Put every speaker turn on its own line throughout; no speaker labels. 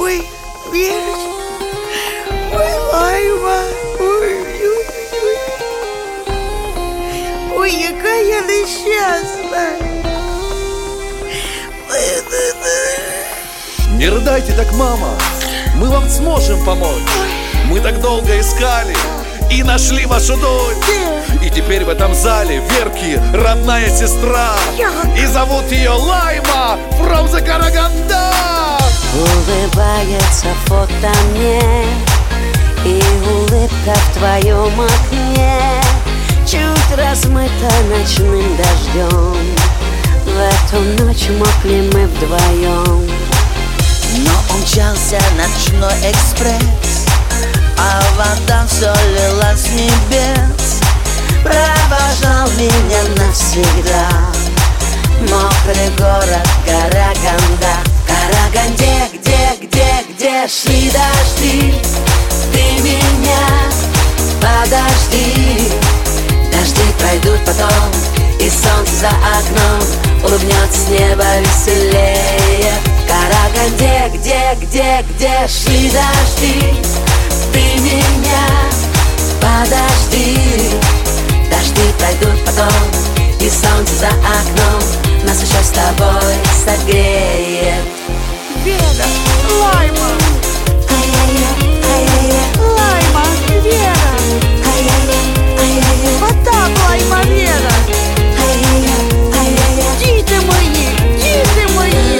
Ой, Верочка, ой, Лайма, ой, ой, яка я нещасна.
Не рыдайте так, мама, мы вам сможем помочь. Мы так долго искали и нашли вашу дочь. И теперь в этом зале Верки родная сестра. И зовут ее Лайма from the Караганда.
Улыбается фото мне, и улыбка в твоем окне чуть размыта ночным дождем. В эту ночь мокли мы вдвоем.
Но умчался ночной экспресс, а вода все лилась с небес. Провожал меня навсегда мокрый город Караганда. Караганде, где шли дожди, ты меня подожди. Дожди пройдут потом, и солнце за окном улыбнется с неба веселее. Караганде, где шли дожди, ты меня подожди. Дожди пройдут потом, и солнце за окном нас еще с тобой согреет.
Вера, Лайма, Лайма, Вера, Потап, Лайма, Вера. Дети мои.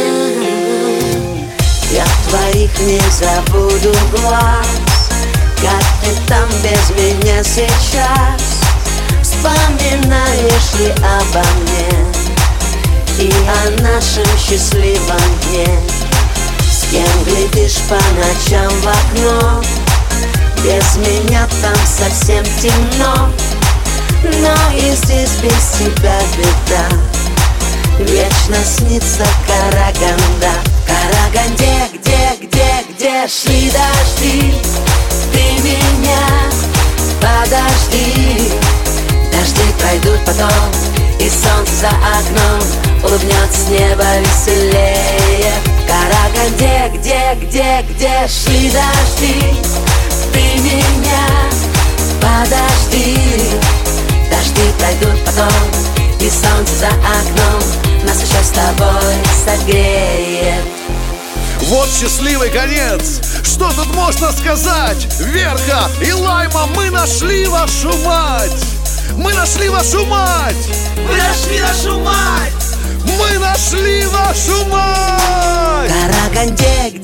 Я твоих не забуду глаз, как ты там без меня сейчас. Вспоминаешь ли обо мне и о нашем счастливом дне? С кем глядишь по ночам в окно? Без меня там совсем темно. Но и здесь без тебя беда, вечно снится Караганда. Караганде, где шли дожди, ты меня подожди. Дожди пройдут потом, и солнце за окном улыбнется с неба веселее. Караганде, где шли дожди, ты меня подожди. Дожди пройдут потом, и солнце за окном нас еще с тобой согреет.
Вот счастливый конец. Что тут можно сказать? Верка и Лайма, мы нашли вашу мать. Мы нашли вашу мать.
Мы нашли нашу мать.
Мы нашли вашу мать.
Караганде,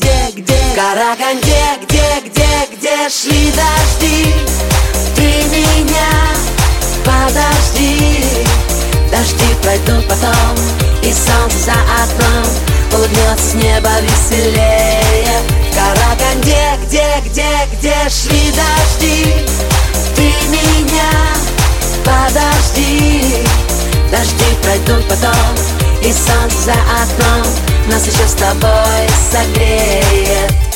где шли дожди, ты меня подожди. Дожди пройдут потом, и солнце за окном улыбнется с неба веселее. Караганде, где шли дожди, ты меня подожди. Дожди пройдут потом, и солнце за окном нас еще с тобой согреет.